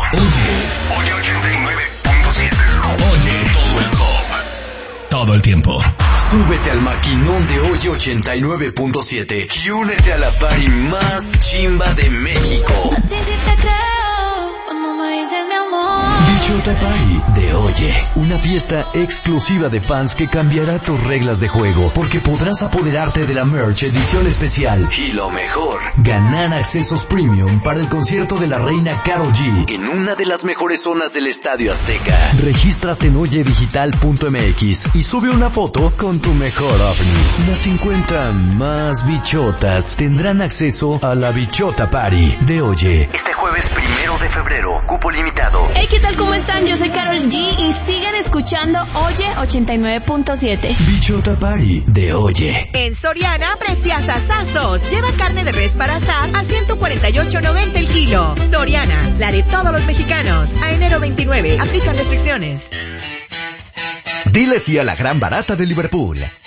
Oye 89.7. Oye todo el pop. Todo el tiempo. Súbete al maquinón de Oye 89.7 y únete a la party más chimba de México. A ti sí te creo cuando me dices mi amor. Bichota Party de Oye, una fiesta exclusiva de fans que cambiará tus reglas de juego, porque podrás apoderarte de la merch edición especial y lo mejor, ganar accesos premium para el concierto de la reina Karol G en una de las mejores zonas del Estadio Azteca. Regístrate en oyedigital.mx y sube una foto con tu mejor ovni. Las 50 más bichotas tendrán acceso a la Bichota Party de Oye. Este jueves 1 de febrero, cupo limitado. Hey, ¿qué tal? ¿Cómo están? Yo soy Karol G y siguen escuchando Oye 89.7. Bichota Party de Oye. En Soriana, preciasazazos. Lleva carne de res para asar a 148.90 el kilo. Soriana, la de todos los mexicanos. A enero 29, aplican restricciones. Dile sí a la gran barata de Liverpool.